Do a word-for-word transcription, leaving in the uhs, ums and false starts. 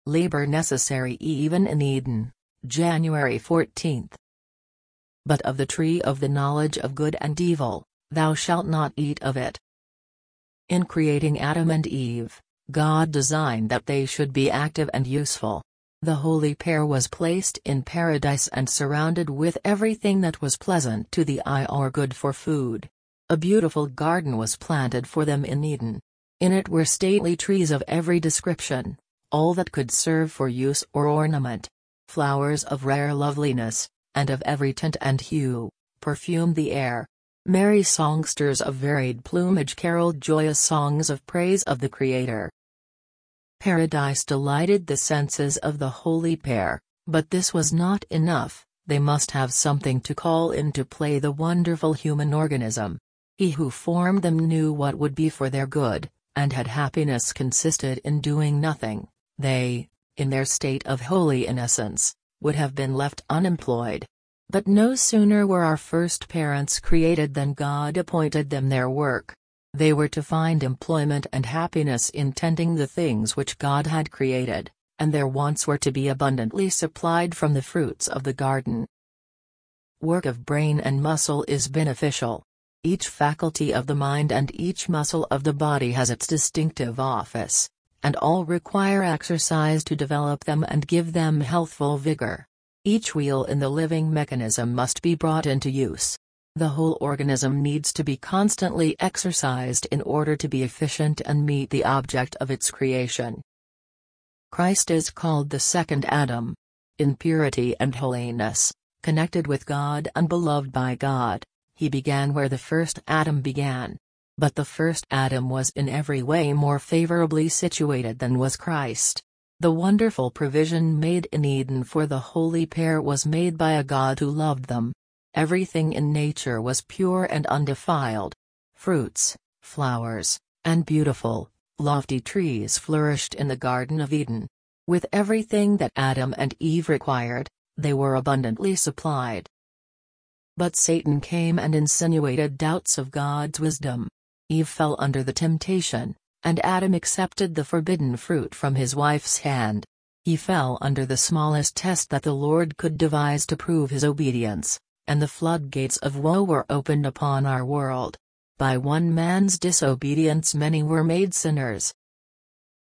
labor necessary even in Eden, January fourteenth. But of the tree of the knowledge of good and evil, thou shalt not eat of it. In creating Adam and Eve, God designed that they should be active and useful. The holy pair was placed in paradise and surrounded with everything that was pleasant to the eye or good for food. A beautiful garden was planted for them in Eden. In it were stately trees of every description, all that could serve for use or ornament. Flowers of rare loveliness, and of every tint and hue, perfumed the air. Merry songsters of varied plumage caroled joyous songs of praise of the Creator. Paradise delighted the senses of the holy pair, but this was not enough. They must have something to call into play the wonderful human organism. He who formed them knew what would be for their good, and had happiness consisted in doing nothing, they, in their state of holy innocence, would have been left unemployed. But no sooner were our first parents created than God appointed them their work. They were to find employment and happiness in tending the things which God had created, and their wants were to be abundantly supplied from the fruits of the garden. Work of brain and muscle is beneficial. Each faculty of the mind and each muscle of the body has its distinctive office, and all require exercise to develop them and give them healthful vigor. Each wheel in the living mechanism must be brought into use. The whole organism needs to be constantly exercised in order to be efficient and meet the object of its creation. Christ is called the second Adam. In purity and holiness, connected with God and beloved by God, he began where the first Adam began. But the first Adam was in every way more favorably situated than was Christ. The wonderful provision made in Eden for the holy pair was made by a God who loved them. Everything in nature was pure and undefiled. Fruits, flowers, and beautiful, lofty trees flourished in the Garden of Eden. With everything that Adam and Eve required, they were abundantly supplied. But Satan came and insinuated doubts of God's wisdom. Eve fell under the temptation, and Adam accepted the forbidden fruit from his wife's hand. He fell under the smallest test that the Lord could devise to prove his obedience, and the floodgates of woe were opened upon our world. By one man's disobedience many were made sinners,